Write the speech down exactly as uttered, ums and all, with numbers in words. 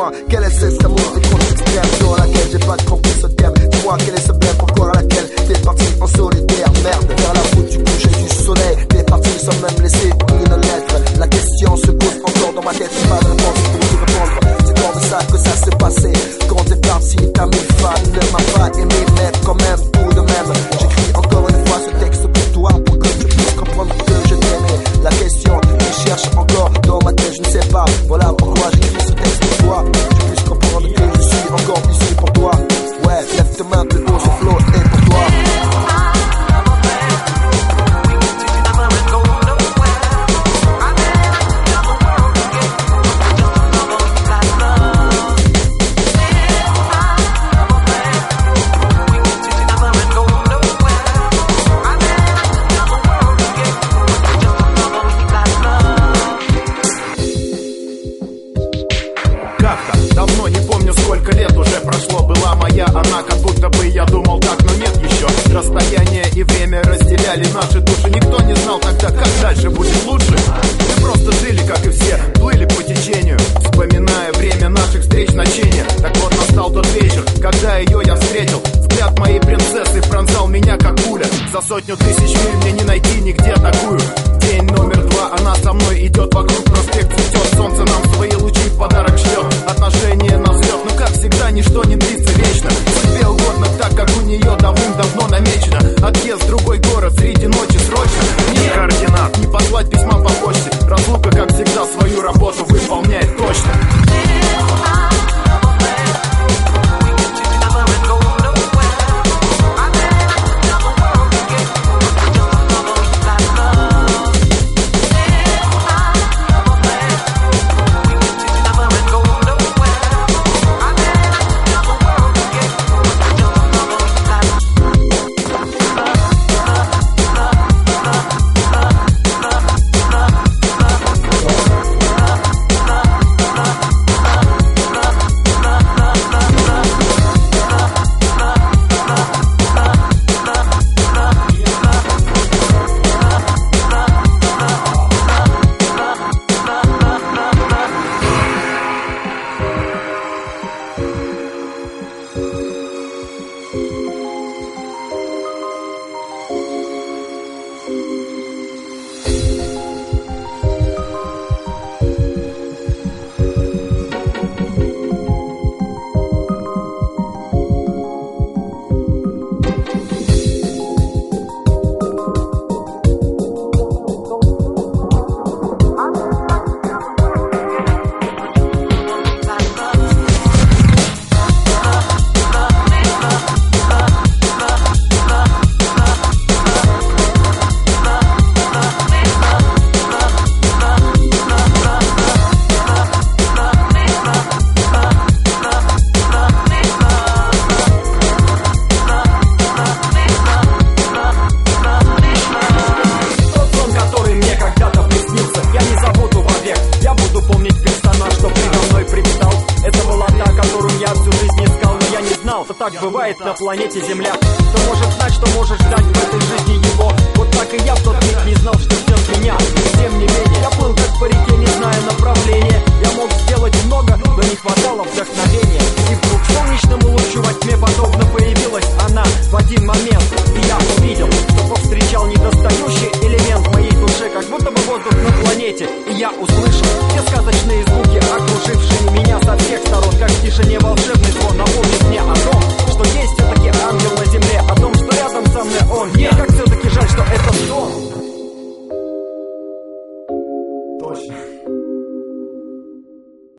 question, quel est cet amour des comptes extrêmes dans laquelle j'ai pas compris ce thème. Dis-moi quel est ce blême, pourquoi à laquelle t'es parti en solitaire. Merde, vers la route du coucher du soleil, t'es parti sans même laisser une lettre. La question se pose encore dans ma tête, j'ai pas de réponse pour y répondre. C'est comme ça que ça s'est passé. Quand t'es parti, t'as mis fan, ne m'a pas aimé, mais quand même, tout de même. J'écris encore une fois ce texte pour toi, pour que tu puisses comprendre que je t'aimais. La question qui cherche encore dans ma tête, je ne sais pas. Voilà pourquoi j'écris ce texte pour toi. Tu puisses comprendre que je suis encore ici pour toi. Ouais, lève tes mains plus haut, ce flow est pour toi. Она, как будто бы я думал так, но нет еще. Расстояние и время разделяли наши души. Никто не знал тогда, как дальше будет лучше. Мы просто жили, как и все, плыли по течению, вспоминая время наших встреч, ночения. Так вот настал тот вечер, когда ее я встретил. Взгляд моей принцессы пронзал меня, как пуля. За сотню тысяч миль мне не найти нигде такую. День номер два, она со мной идет вокруг, проспект цветет. Солнце нам свои лучи в подарок шлет. Отношения на взлет, но как всегда ничто не длится вечно. Судьбе угодно так, как у нее давным-давно намечено. Отъезд в другой город среди ночи срочно. Нет координат, не послать письма по почте. Разлука, как всегда, свою работу выполняет точно. Так бывает на планете Земля. Кто может знать, что можешь ждать в этой жизни его? Вот так и я в тот миг не знал, что ждет меня. Тем не менее, я плыл как по реке, не зная направления. Я мог сделать много, но не хватало вдохновения. И вдруг солнечному лучу во тьме подобно появилась она в один момент. И я увидел, что повстречал недостающий элемент в моей душе, как будто бы воздух на планете. И я услышал все сказочные звуки, окружившие меня со всех сторон, как в тишине волшебной.